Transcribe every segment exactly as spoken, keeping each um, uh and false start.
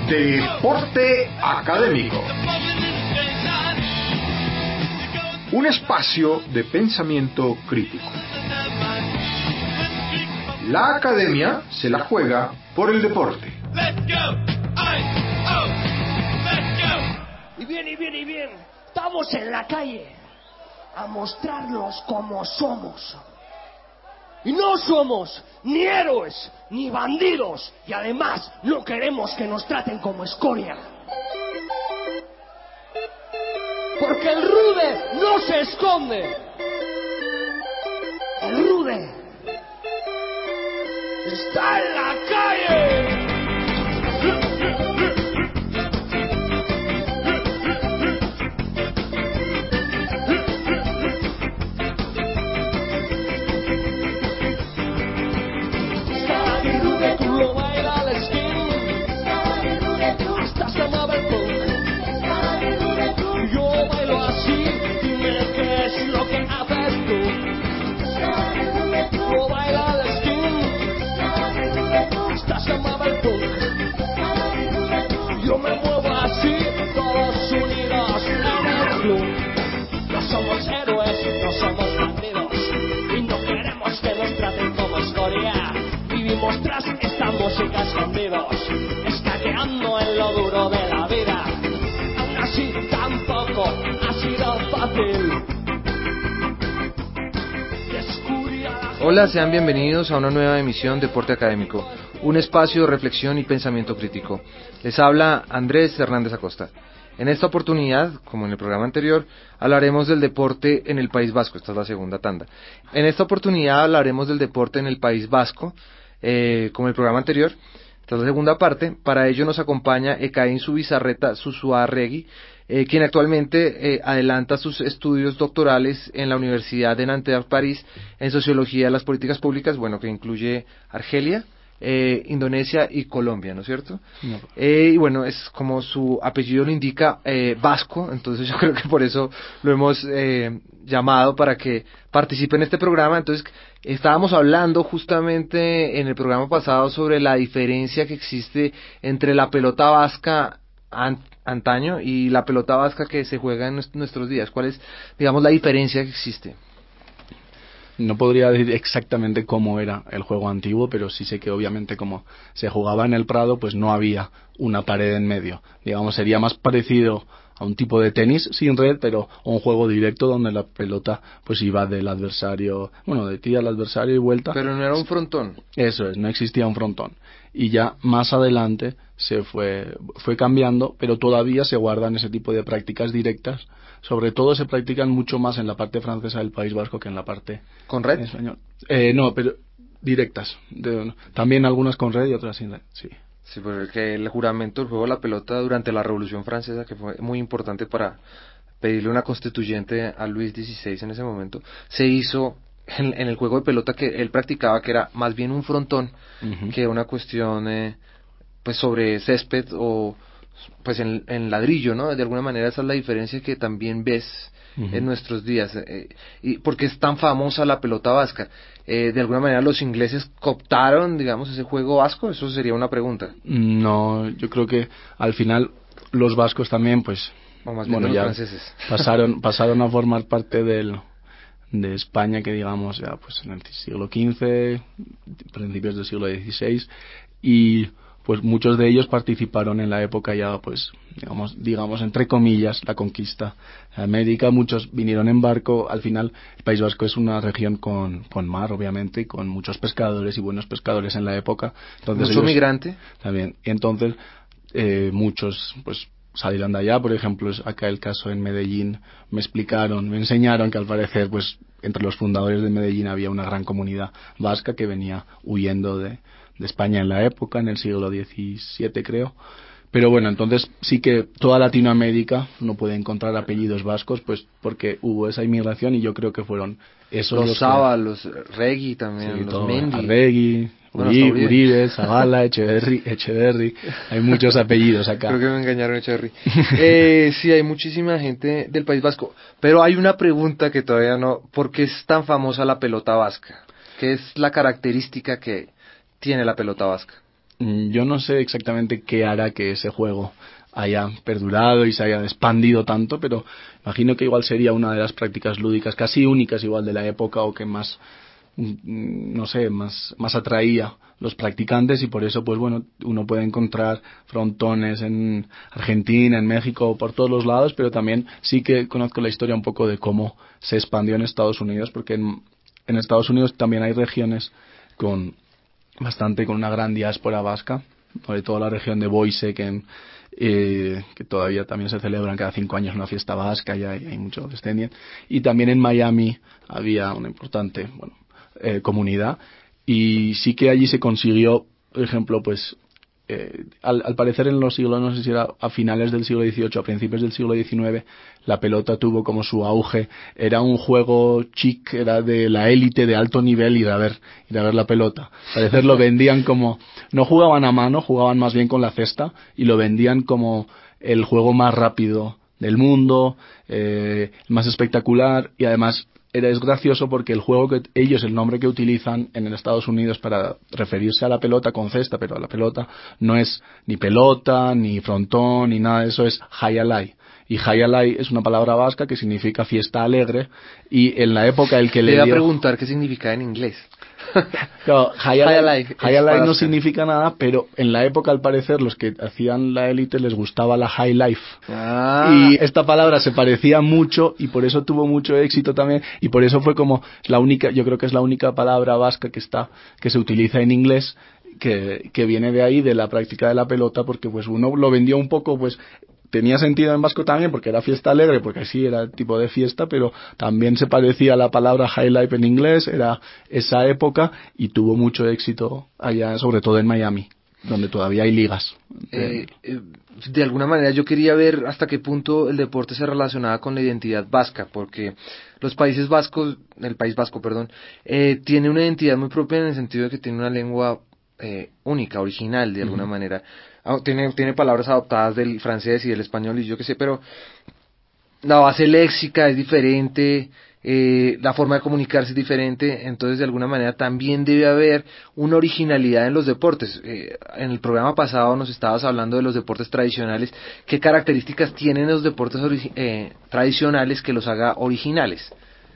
Deporte Académico. Un espacio de pensamiento crítico. La academia se la juega por el deporte. Y bien, y bien, y bien. Estamos en la calle a mostrarnos como somos. Y no somos ni héroes ni bandidos. Y además no queremos que nos traten como escoria. Porque el rude no se esconde. El rude está en la calle. Yo me muevo así, todos unidos en el club. No somos héroes, no somos bandidos, y no queremos que nos traten como escoria. Vivimos tras esta música escondidos, escaqueando en lo duro de la vida. Aún así tampoco ha sido fácil. Hola, sean bienvenidos a una nueva emisión de Deporte Académico, un espacio de reflexión y pensamiento crítico. Les habla Andrés Hernández Acosta. En esta oportunidad, como en el programa anterior, hablaremos del deporte en el País Vasco. Esta es la segunda tanda. En esta oportunidad hablaremos del deporte en el País Vasco, eh, como el programa anterior. Esta es la segunda parte. Para ello nos acompaña Ekaín Zubizarreta Zuzuarregui, eh, quien actualmente eh, adelanta sus estudios doctorales en la Universidad de Nanterre, París, en Sociología de las Políticas Públicas, bueno, que incluye Argelia, eh, Indonesia y Colombia, ¿no es cierto? No. Eh, y bueno, es como su apellido lo indica, eh, vasco, entonces yo creo que por eso lo hemos eh, llamado para que participe en este programa. Entonces, estábamos hablando justamente en el programa pasado sobre la diferencia que existe entre la pelota vasca an- antaño y la pelota vasca que se juega en nuestros días. ¿Cuál es, digamos, la diferencia que existe? No podría decir exactamente cómo era el juego antiguo, pero sí sé que obviamente como se jugaba en el Prado, pues no había una pared en medio. Digamos, sería más parecido a un tipo de tenis sin red, pero un juego directo donde la pelota pues iba del adversario, bueno, de ti al adversario y vuelta. Pero no era un frontón. Eso es, no existía un frontón. Y ya más adelante se fue, fue cambiando, pero todavía se guardan ese tipo de prácticas directas. Sobre todo se practican mucho más en la parte francesa del País Vasco que en la parte ¿Con red? española. Eh, no, pero directas. De, también algunas con red y otras sin red, sí. Sí, porque el juramento del juego de la pelota durante la Revolución Francesa, que fue muy importante para pedirle una constituyente a Luis dieciséis en ese momento, se hizo en, en el juego de pelota que él practicaba, que era más bien un frontón, uh-huh, que una cuestión eh, pues sobre césped o pues en, en ladrillo, ¿no? De alguna manera esa es la diferencia que también ves uh-huh en nuestros días. Eh, y porque es tan famosa la pelota vasca. Eh, de alguna manera los ingleses cooptaron, digamos, ese juego vasco. Eso sería una pregunta. No, yo creo que al final los vascos también, pues, o más bien bueno, los ya franceses pasaron pasaron a formar parte del de España, que digamos ya pues en el siglo quince, principios del siglo dieciséis, y pues muchos de ellos participaron en la época ya, pues, digamos, digamos entre comillas, la conquista de América. Muchos vinieron en barco. Al final, el País Vasco es una región con, con mar, obviamente, y con muchos pescadores y buenos pescadores en la época. Entonces, mucho ellos, migrante. También. Y entonces, eh, muchos, pues, salieron de allá. Por ejemplo, acá el caso en Medellín, me explicaron, me enseñaron que al parecer, pues, entre los fundadores de Medellín había una gran comunidad vasca que venía huyendo de de España en la época, en el siglo diecisiete creo. Pero bueno, entonces sí que toda Latinoamérica no puede encontrar apellidos vascos, pues porque hubo esa inmigración, y yo creo que fueron esos los los Saba, que... los Regui también, sí, los todo, Mendy, Arregui, bueno, Uri, Uribe. Uribe, Zavala, Echeverri, Echeverri, hay muchos apellidos acá. Creo que me engañaron, Echeverri. eh, sí, hay muchísima gente del País Vasco, pero hay una pregunta que todavía no, ¿por qué es tan famosa la pelota vasca? ¿Qué es la característica que tiene la pelota vasca? Yo no sé exactamente qué hará que ese juego haya perdurado y se haya expandido tanto, pero imagino que igual sería una de las prácticas lúdicas casi únicas igual de la época, o que más, no sé, más, más atraía los practicantes, y por eso pues bueno, uno puede encontrar frontones en Argentina, en México, por todos los lados, pero también sí que conozco la historia un poco de cómo se expandió en Estados Unidos, porque en, en Estados Unidos también hay regiones con bastante, con una gran diáspora vasca, sobre todo la región de Boise, que, eh, que todavía también se celebran cada cinco años una fiesta vasca, y hay, hay mucho descendiente. Y también en Miami había una importante, bueno, eh, comunidad, y sí que allí se consiguió, por ejemplo, pues eh, al, al parecer en los siglos, no sé si era a finales del siglo dieciocho, a principios del siglo diecinueve, la pelota tuvo como su auge. Era un juego chic, era de la élite, de alto nivel, ir a ver, ir a ver la pelota. Al parecer lo vendían como, no jugaban a mano, jugaban más bien con la cesta, y lo vendían como el juego más rápido del mundo, eh, más espectacular, y además era, es gracioso porque el juego que ellos, el nombre que utilizan en Estados Unidos para referirse a la pelota con cesta, pero a la pelota, no es ni pelota, ni frontón, ni nada de eso, es Jaialai. Y Jaialai es una palabra vasca que significa fiesta alegre, y en la época el que le, le iba dio... a preguntar qué significa en inglés. Claro, Jaialai, Jaialai no vasca. significa nada, pero en la época, al parecer, los que hacían la élite les gustaba la high life. Ah. Y esta palabra se parecía mucho, y por eso tuvo mucho éxito también, y por eso fue como la única, yo creo que es la única palabra vasca que está, que se utiliza en inglés, que, que viene de ahí, de la práctica de la pelota, porque pues uno lo vendió un poco, pues tenía sentido en vasco también, porque era fiesta alegre, porque así era el tipo de fiesta, pero también se parecía a la palabra high life en inglés, era esa época, y tuvo mucho éxito allá, sobre todo en Miami, donde todavía hay ligas. Eh, eh, de alguna manera yo quería ver hasta qué punto el deporte se relacionaba con la identidad vasca, porque los países vascos, el País Vasco, perdón, eh, tiene una identidad muy propia en el sentido de que tiene una lengua eh, única, original, de alguna uh-huh. manera. Ah, tiene, tiene palabras adoptadas del francés y del español y yo qué sé, pero la base léxica es diferente, eh, la forma de comunicarse es diferente, entonces de alguna manera también debe haber una originalidad en los deportes. Eh, en el programa pasado nos estabas hablando de los deportes tradicionales. ¿Qué características tienen los deportes ori- eh, tradicionales que los haga originales?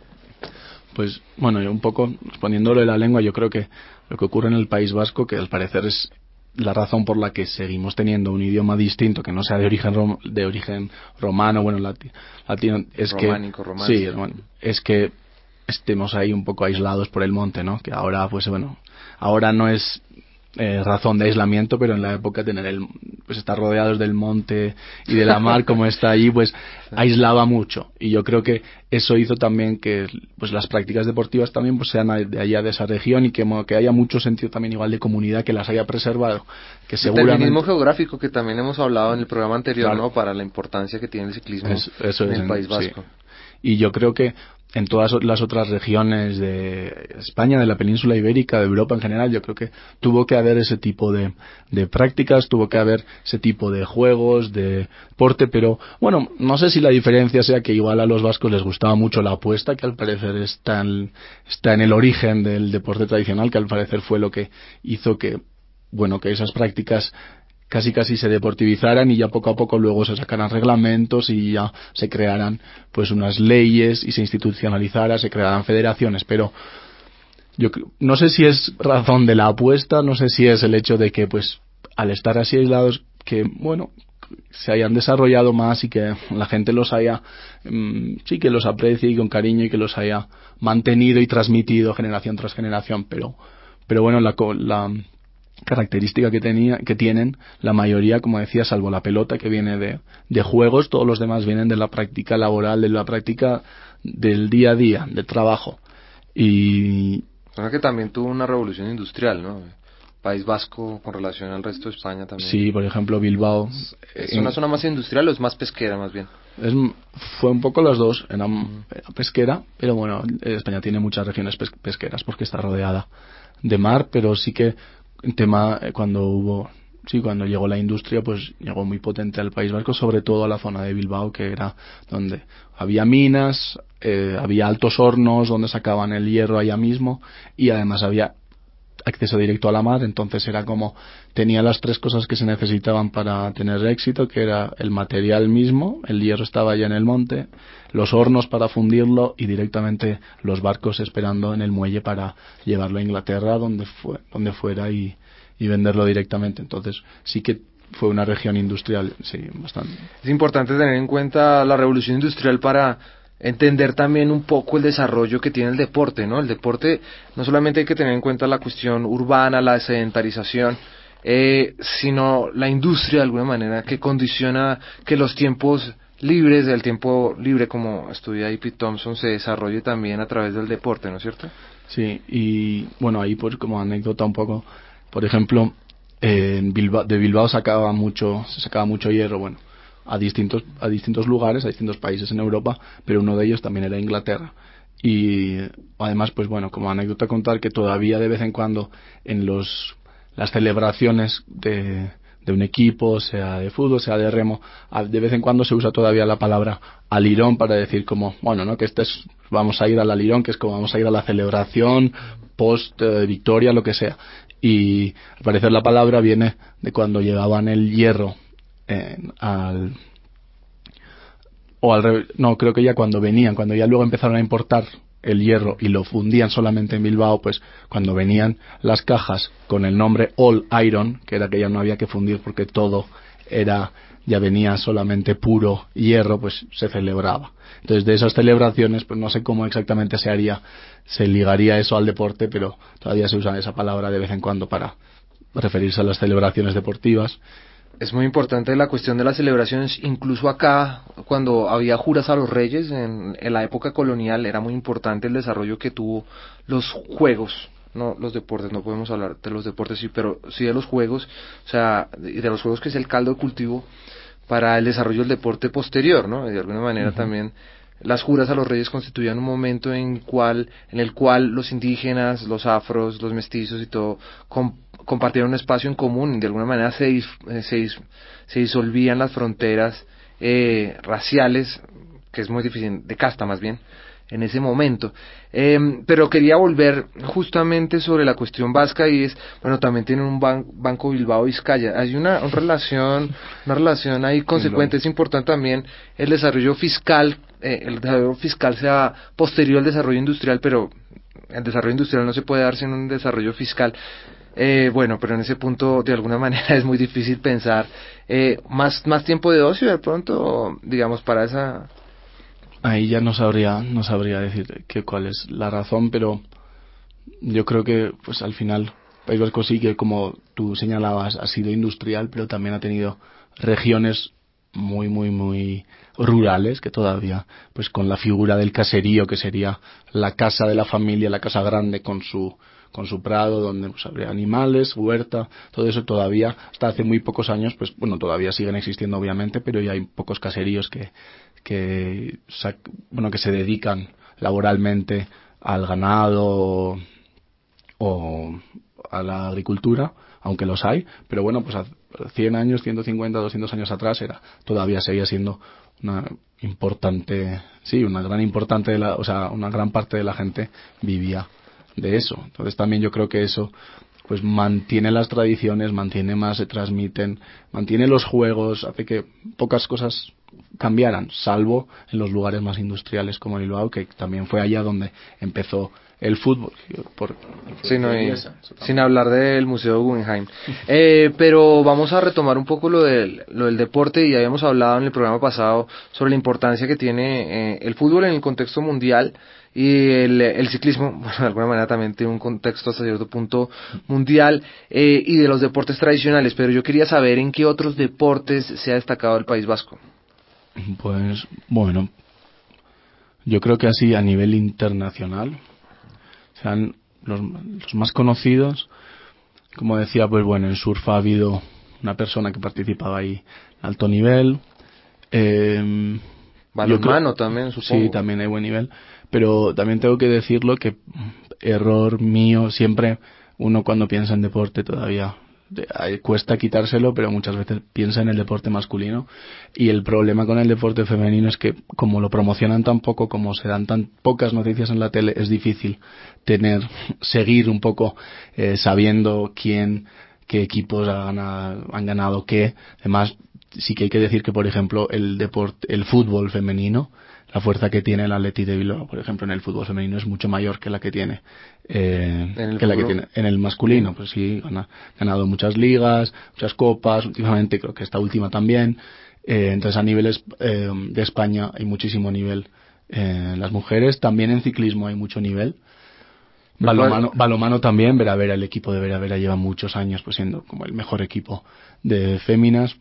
Pues bueno, yo un poco respondiéndolo de la lengua, yo creo que lo que ocurre en el País Vasco, que al parecer es la razón por la que seguimos teniendo un idioma distinto, que no sea de origen rom- de origen romano, bueno, lati- latino, es románico, que románico. sí, hermano, es que estemos ahí un poco aislados por el monte, ¿no? Que ahora, pues bueno, ahora no es eh, razón de aislamiento, pero en la época tener el, pues estar rodeados del monte y de la mar como está allí, pues aislaba mucho, y yo creo que eso hizo también que pues las prácticas deportivas también pues sean de allá, de esa región, y que, que haya mucho sentido también igual de comunidad, que las haya preservado, que seguramente... Determinismo geográfico, que también hemos hablado en el programa anterior, claro, ¿no? Para la importancia que tiene el ciclismo es, eso en es el en, País Vasco. Sí. Y yo creo que en todas las otras regiones de España, de la península ibérica, de Europa en general, yo creo que tuvo que haber ese tipo de, de prácticas, tuvo que haber ese tipo de juegos, de deporte, pero bueno, no sé si la diferencia sea que igual a los vascos les gustaba mucho la apuesta, que al parecer está en, está en el origen del deporte tradicional, que al parecer fue lo que hizo que, bueno, que esas prácticas casi casi se deportivizaran, y ya poco a poco luego se sacaran reglamentos y ya se crearan pues unas leyes y se institucionalizara, se crearan federaciones, pero yo no sé si es razón de la apuesta, no sé si es el hecho de que pues al estar así aislados, que bueno, se hayan desarrollado más y que la gente los haya mmm, sí que los aprecie y con cariño, y que los haya mantenido y transmitido generación tras generación, pero pero bueno, la, la característica que tenía que tienen la mayoría, como decía, salvo la pelota, que viene de, de juegos, todos los demás vienen de la práctica laboral, de la práctica del día a día, del trabajo. Y Suena que también tuvo una revolución industrial, ¿no? País Vasco con relación al resto de España también. Sí, por ejemplo, Bilbao. ¿Es una zona más industrial o es más pesquera, más bien? Es, fue un poco las dos, era mm. pesquera, pero bueno, España tiene muchas regiones pes- pesqueras porque está rodeada de mar, pero sí que en tema, cuando hubo, sí, cuando llegó la industria, pues llegó muy potente al País Vasco, sobre todo a la zona de Bilbao, que era donde había minas, eh, había altos hornos donde sacaban el hierro allá mismo, y además había acceso directo a la mar, entonces era como, tenía las tres cosas que se necesitaban para tener éxito, que era el material mismo, el hierro estaba ya en el monte, los hornos para fundirlo y directamente los barcos esperando en el muelle para llevarlo a Inglaterra, donde fue, donde fuera y, y venderlo directamente. Entonces sí que fue una región industrial, sí, bastante. Es importante tener en cuenta la revolución industrial para entender también un poco el desarrollo que tiene el deporte, ¿no? El deporte no solamente hay que tener en cuenta la cuestión urbana, la sedentarización, eh, sino la industria de alguna manera que condiciona que los tiempos libres, el tiempo libre como estudia ahí Pete Thompson, se desarrolle también a través del deporte, ¿no es cierto? Sí, y bueno, ahí pues como anécdota un poco, por ejemplo, eh, en Bilbao, de Bilbao sacaba mucho, se sacaba mucho hierro, bueno, a distintos a distintos lugares, a distintos países en Europa, pero uno de ellos también era Inglaterra. Y además, pues bueno, como anécdota contar que todavía de vez en cuando en los las celebraciones de, de un equipo, sea de fútbol, sea de remo, de vez en cuando se usa todavía la palabra alirón para decir como, bueno, no, que este es, vamos a ir al alirón, que es como vamos a ir a la celebración post eh, victoria, lo que sea. Y al parecer la palabra viene de cuando llevaban el hierro Eh, al o al revés, no, creo que ya cuando venían, cuando ya luego empezaron a importar el hierro y lo fundían solamente en Bilbao, pues cuando venían las cajas con el nombre All Iron, que era que ya no había que fundir porque todo era, ya venía solamente puro hierro, pues se celebraba. Entonces de esas celebraciones, pues no sé cómo exactamente se haría, se ligaría eso al deporte, pero todavía se usa esa palabra de vez en cuando para referirse a las celebraciones deportivas. Es muy importante la cuestión de las celebraciones, incluso acá, cuando había juras a los reyes, en, en la época colonial, era muy importante el desarrollo que tuvo los juegos, no los deportes, no podemos hablar de los deportes, sí, pero sí de los juegos, o sea, de, de los juegos que es el caldo de cultivo para el desarrollo del deporte posterior, ¿no? Y de alguna manera uh-huh. también las juras a los reyes constituían un momento en cual en el cual los indígenas, los afros, los mestizos y todo com, compartieron un espacio en común y de alguna manera se, se, se disolvían las fronteras eh, raciales, que es muy difícil, de casta más bien, en ese momento. Eh, pero quería volver justamente sobre la cuestión vasca y es, bueno, también tienen un ban, Banco Bilbao Vizcaya. Hay una, una relación, una relación ahí consecuente. Es importante también el desarrollo fiscal, eh, el desarrollo fiscal sea posterior al desarrollo industrial, pero el desarrollo industrial no se puede dar sin un desarrollo fiscal. Eh, bueno, pero en ese punto de alguna manera es muy difícil pensar eh, más, más tiempo de ocio de pronto, digamos, para esa... Ahí ya no sabría, no sabría decir que cuál es la razón, pero yo creo que pues al final País Vasco sí que, como tú señalabas, ha sido industrial, pero también ha tenido regiones muy, muy, muy rurales que todavía, pues con la figura del caserío, que sería la casa de la familia, la casa grande con su con su prado, donde pues habría animales, huerta, todo eso todavía, hasta hace muy pocos años, pues bueno, todavía siguen existiendo obviamente, pero ya hay pocos caseríos que que bueno que se dedican laboralmente al ganado o, o a la agricultura, aunque los hay, pero bueno, pues a cien años, ciento cincuenta, doscientos años atrás era todavía seguía siendo una importante, sí, una gran importante de la, o sea, una gran parte de la gente vivía de eso. Entonces también yo creo que eso pues mantiene las tradiciones, mantiene más, se transmiten, mantiene los juegos, hace que pocas cosas cambiaran, salvo en los lugares más industriales como Bilbao, que también fue allá donde empezó el fútbol. Por, sí, no, y, sin hablar del Museo Guggenheim. eh, pero vamos a retomar un poco lo del, lo del deporte, y habíamos hablado en el programa pasado sobre la importancia que tiene eh, el fútbol en el contexto mundial. Y el, el ciclismo, bueno, de alguna manera también tiene un contexto hasta cierto punto mundial, eh, y de los deportes tradicionales, pero yo quería saber en qué otros deportes se ha destacado el País Vasco. Pues, bueno, yo creo que así a nivel internacional, o sea, los, los más conocidos, como decía, pues bueno, en surf ha habido una persona que participaba ahí a alto nivel. Eh, Balonmano también, supongo. Sí, también hay buen nivel. Pero también tengo que decirlo que error mío, siempre uno cuando piensa en deporte todavía cuesta quitárselo, pero muchas veces piensa en el deporte masculino, y el problema con el deporte femenino es que como lo promocionan tan poco, como se dan tan pocas noticias en la tele, es difícil tener, seguir un poco eh, sabiendo quién, qué equipos han ganado, han ganado qué. Además, sí que hay que decir que, por ejemplo, el deporte, el fútbol femenino, la fuerza que tiene el Athletic de Bilbao, por ejemplo, en el fútbol femenino es mucho mayor que la que tiene eh, que la que tiene en el masculino. Pues sí, ha ganado muchas ligas, muchas copas, últimamente creo que esta última también. Eh, entonces, a niveles eh, de España hay muchísimo nivel eh, en las mujeres. También en ciclismo hay mucho nivel. Balomano, balomano también. Veravera, el equipo de Veravera lleva muchos años pues siendo como el mejor equipo de féminas.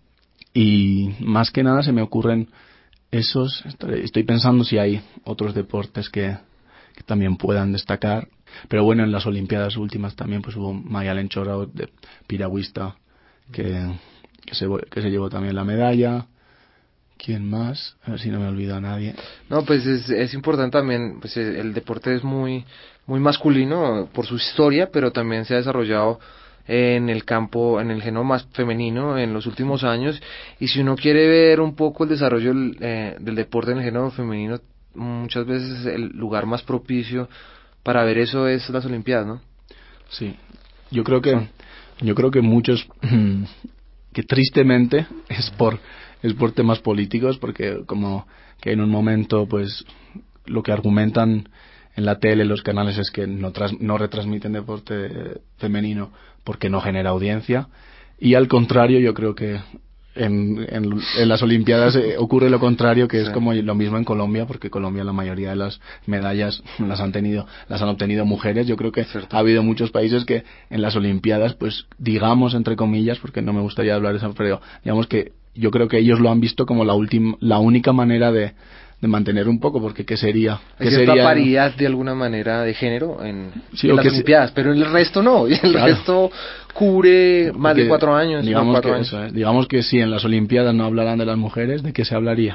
Y más que nada se me ocurren esos. Estoy pensando si hay otros deportes que, que también puedan destacar, pero bueno, en las Olimpiadas últimas también pues hubo Mayalen Chorao, de piragüista, que, que, se, que se llevó también la medalla. ¿Quién más? A ver si no me olvido a nadie. No, pues es, es importante también, pues el deporte es muy, muy masculino por su historia, pero también se ha desarrollado en el campo, en el género más femenino en los últimos años, y si uno quiere ver un poco el desarrollo del, eh, del deporte en el género femenino, muchas veces el lugar más propicio para ver eso es las Olimpiadas, ¿no? Sí, yo creo que yo creo que muchos que tristemente es por es por temas políticos, porque como que en un momento pues lo que argumentan en la tele, los canales, es que no, tras, no retransmiten deporte femenino porque no genera audiencia, y al contrario yo creo que en, en, en las Olimpiadas eh, ocurre lo contrario, que sí. Es como lo mismo en Colombia, porque Colombia la mayoría de las medallas las han tenido las han obtenido mujeres. Yo creo que Cierto. Ha habido muchos países que en las Olimpiadas, pues digamos entre comillas, porque no me gustaría hablar de eso, pero digamos que yo creo que ellos lo han visto como la última, la única manera de de mantener un poco, porque ¿qué sería? ¿Qué Hay cierta sería? paridad de alguna manera de género en, sí, en las Olimpiadas, se... pero el resto no, y el claro. resto cubre más porque, de cuatro años. Digamos, no, cuatro que años. Eso, ¿eh? digamos que si en las Olimpiadas no hablaran de las mujeres, ¿de qué se hablaría?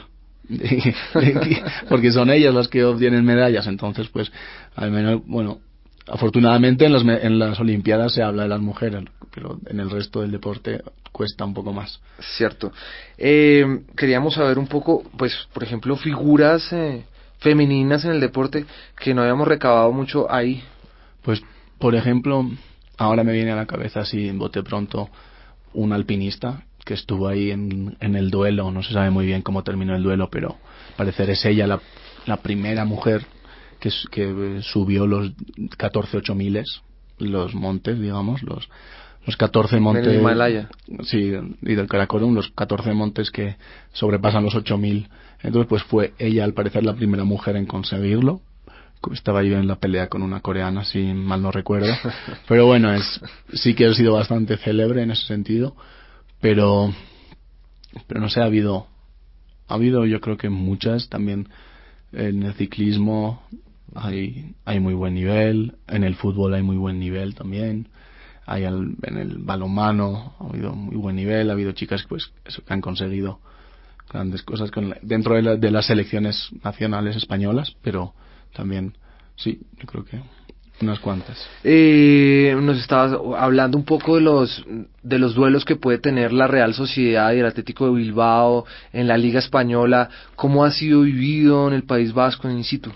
Porque son ellas las que obtienen medallas, entonces pues al menos, bueno, afortunadamente en las, en las Olimpiadas se habla de las mujeres, pero en el resto del deporte cuesta un poco más. Cierto. Eh, queríamos saber un poco, pues, por ejemplo, figuras eh, femeninas en el deporte que no habíamos recabado mucho ahí. Pues, por ejemplo, ahora me viene a la cabeza así en bote pronto un alpinista que estuvo ahí en, en el duelo. No se sabe muy bien cómo terminó el duelo, pero al parecer es ella la, la primera mujer que, que subió los catorce ocho miles, los montes, digamos, los los catorce montes del Himalaya. Sí, y del Karakorum, los catorce montes que sobrepasan los ocho mil. Entonces pues fue ella al parecer la primera mujer en conseguirlo. Estaba yo en la pelea con una coreana, si mal no recuerdo, pero bueno, es sí que ha sido bastante célebre en ese sentido, pero pero no sé, ha habido ha habido yo creo que muchas también. En el ciclismo hay hay muy buen nivel, en el fútbol hay muy buen nivel también. Hay al, en el balonmano ha habido muy buen nivel, ha habido chicas pues eso, que han conseguido grandes cosas con la, dentro de, la, de las selecciones nacionales españolas, pero también sí, yo creo que unas cuantas. Eh, nos estabas hablando un poco de los de los duelos que puede tener la Real Sociedad y el Atlético de Bilbao en la Liga Española. ¿Cómo ha sido vivido en el País Vasco en in situ?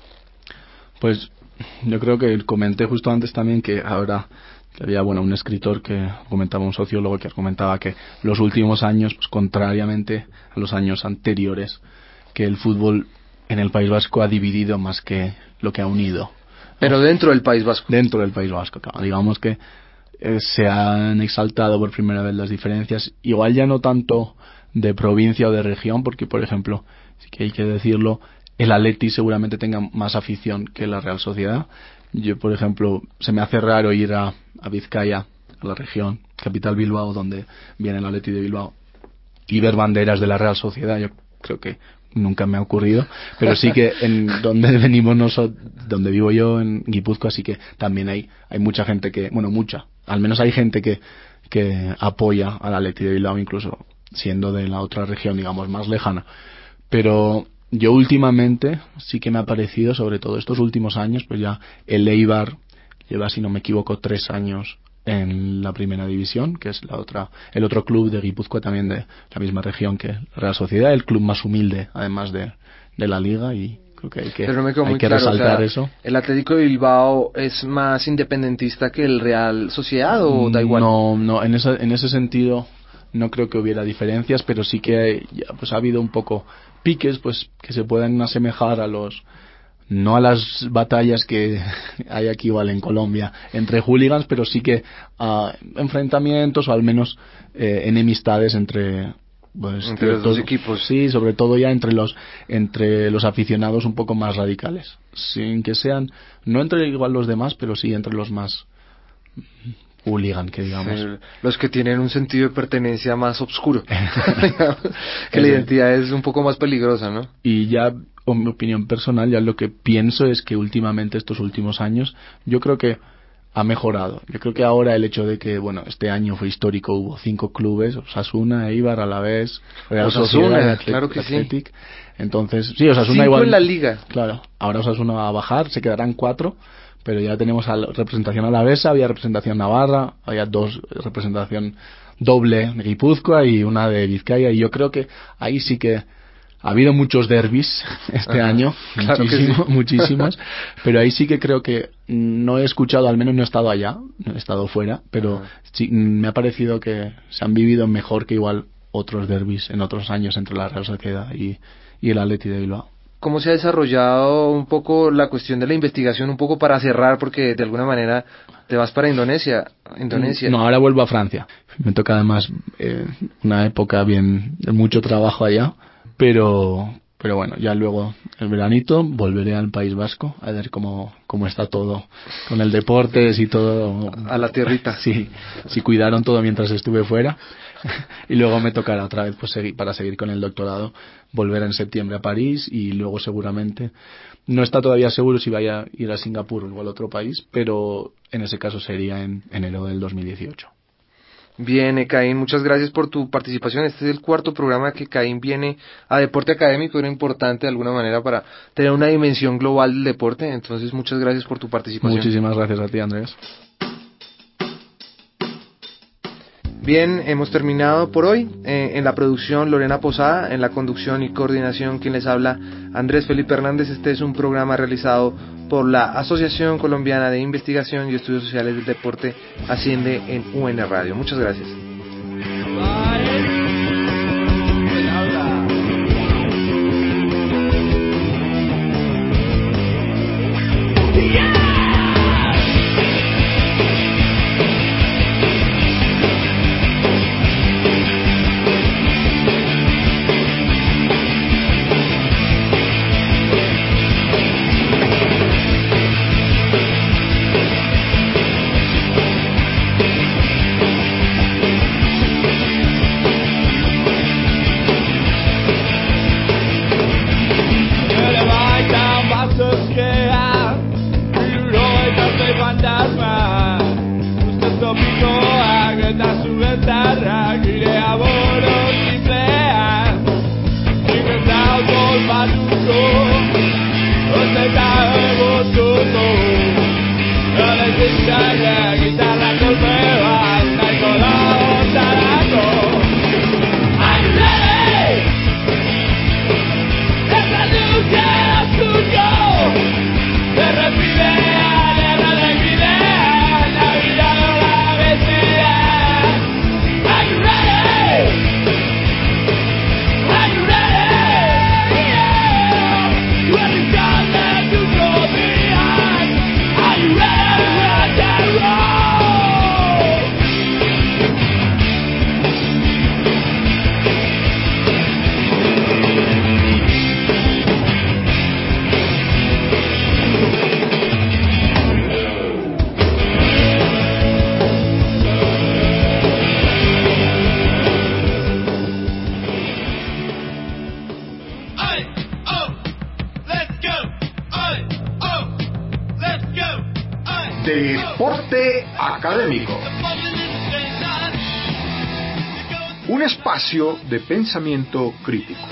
Pues yo creo que comenté justo antes también que ahora que había bueno un escritor que comentaba, un sociólogo que argumentaba que los últimos años, pues contrariamente a los años anteriores, que el fútbol en el País Vasco ha dividido más que lo que ha unido. Pero dentro del País Vasco. Dentro del País Vasco, claro. Digamos que eh, se han exaltado por primera vez las diferencias, igual ya no tanto de provincia o de región, porque por ejemplo, sí que hay que decirlo, el Atleti seguramente tenga más afición que la Real Sociedad. Yo, por ejemplo, se me hace raro ir a, a Vizcaya, a la región, capital Bilbao, donde viene el Atleti de Bilbao, y ver banderas de la Real Sociedad. Yo creo que nunca me ha ocurrido, pero sí que en donde venimos nosotros, donde vivo yo, en Guipúzcoa, sí que también hay hay mucha gente que, bueno, mucha, al menos hay gente que que apoya al Atleti de Bilbao, incluso siendo de la otra región, digamos, más lejana. Pero yo últimamente sí que me ha parecido, sobre todo estos últimos años, pues ya el Eibar lleva, si no me equivoco, tres años en la primera división, que es la otra, el otro club de Guipúzcoa, también de la misma región que la Real Sociedad, el club más humilde además de, de la liga, y creo que hay que, Pero no me quedó hay muy que claro, resaltar o sea, eso. ¿el Atlético de Bilbao es más independentista que el Real Sociedad o da igual? No, no, en ese, en ese sentido no creo que hubiera diferencias, pero sí que ya, pues ha habido un poco piques pues que se pueden asemejar a los, no a las batallas que hay aquí igual en Colombia entre hooligans, pero sí que a enfrentamientos o al menos eh, enemistades entre pues entre los dos equipos. Sí, sobre todo ya entre los entre los aficionados un poco más radicales, sin que sean, no entre igual los demás, pero sí entre los más hooligan, que digamos. Sí, los que tienen un sentido de pertenencia más oscuro. Que la identidad es un poco más peligrosa, ¿no? Y ya, en mi opinión personal, ya lo que pienso es que últimamente, estos últimos años, yo creo que ha mejorado. Yo creo que ahora el hecho de que, bueno, este año fue histórico, hubo cinco clubes, Osasuna, Eibar, Alavés, Real Osasuna, Sociedad, claro que Athletic. Sí. Entonces, sí, Osasuna cinco igual. en la liga. Claro, ahora Osasuna va a bajar, se quedarán cuatro, pero ya tenemos a la representación alavesa, había representación navarra, había dos, representación doble de Guipúzcoa y una de Vizcaya, y yo creo que ahí sí que ha habido muchos derbis este Ajá, año, claro muchísimo, sí. muchísimos, pero ahí sí que creo que no he escuchado, al menos no he estado allá, no he estado fuera, pero sí, me ha parecido que se han vivido mejor que igual otros derbis en otros años entre la Real Sociedad y, y el Athletic de Bilbao. ¿Cómo se ha desarrollado un poco la cuestión de la investigación, un poco para cerrar, porque de alguna manera te vas para Indonesia? Indonesia. No, ahora vuelvo a Francia. Me toca además eh, una época bien de mucho trabajo allá, pero pero bueno, ya luego el veranito volveré al País Vasco a ver cómo cómo está todo con el deporte, si todo a la tierrita. Sí, si cuidaron todo mientras estuve fuera. Y luego me tocará otra vez pues seguir, para seguir con el doctorado, volver en septiembre a París, y luego seguramente no está todavía seguro si vaya a ir a Singapur o a otro país, pero en ese caso sería en enero del dos mil dieciocho. Bien, Caín, muchas gracias por tu participación. Este es el cuarto programa que Caín viene a Deporte Académico, era importante de alguna manera para tener una dimensión global del deporte, entonces muchas gracias por tu participación. Muchísimas gracias a ti, Andrés. Bien, hemos terminado por hoy. Eh, en la producción Lorena Posada, en la conducción y coordinación quien les habla Andrés Felipe Hernández. Este es un programa realizado por la Asociación Colombiana de Investigación y Estudios Sociales del Deporte, Asciende en U N Radio. Muchas gracias. Deporte Académico. Un espacio de pensamiento crítico.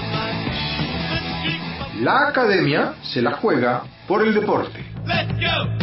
La academia se la juega por el deporte.